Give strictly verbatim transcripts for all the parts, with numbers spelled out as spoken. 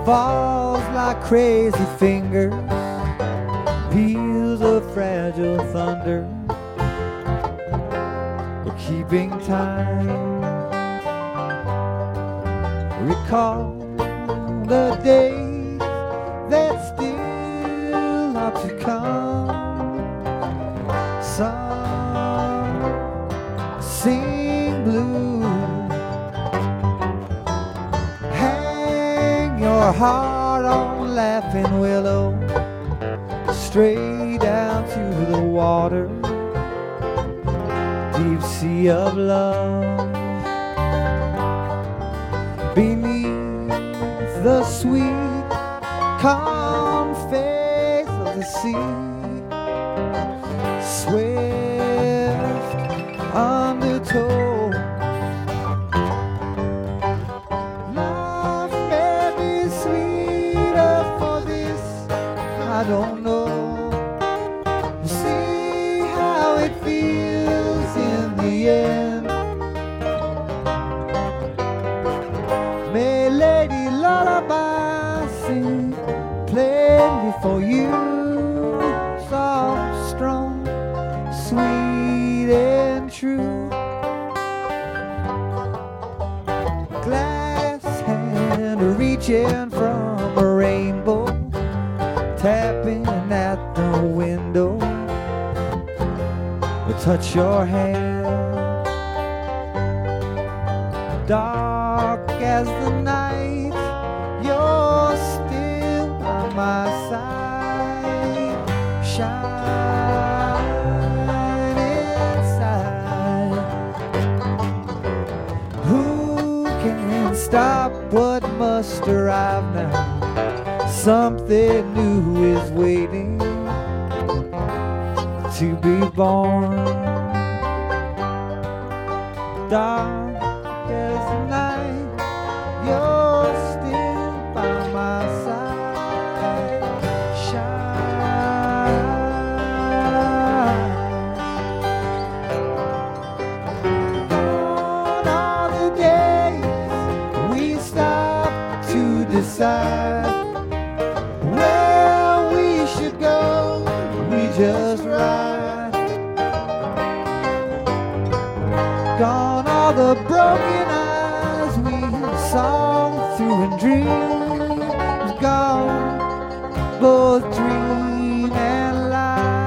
falls like crazy fingers, peals of fragile thunder, we're keeping time. Recall the days that still are to come. Some sing blue, hang your heart on Laughing Willow, straight down to the water, deep sea of love. Beneath the sweet calm face of the sea, swift undertow, love may be sweeter for this, I don't know. See how it feels in the end. May Lady Lullaby sing plainly for you, soft, strong, sweet and true. Glass hand reaching from a rainbow, tapping at the window, will touch your hand. Dark as the night, you're still by my side. Shine inside. Who can stop what must arrive now? Something new is waiting to be born. Dark as the night, you're still by my side. Shine. Gone are the days we stop to decide where we should go. We just ride. Gone are the broken eyes we saw through and dreamed. Gone both dream and lie.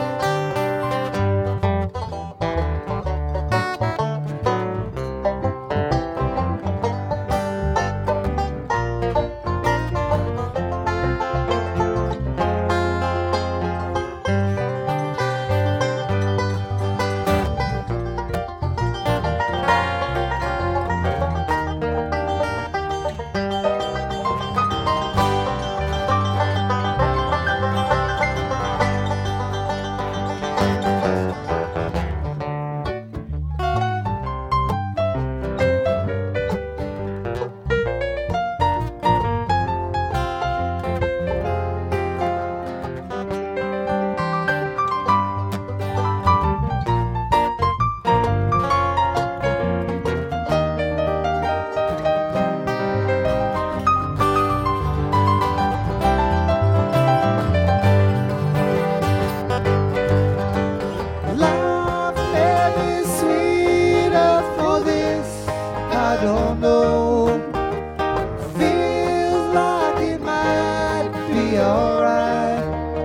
I don't know, feels like it might be alright.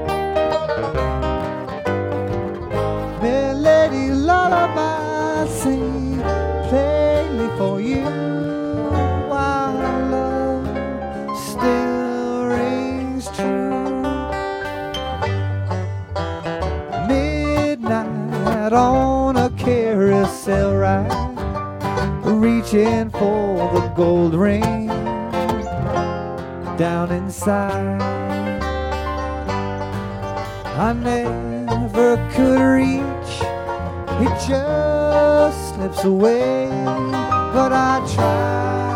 Melody lullaby sing plainly for you, while love still rings true. Midnight on a carousel ride, reaching for the gold ring down inside. I never could reach, it just slips away, but I tried.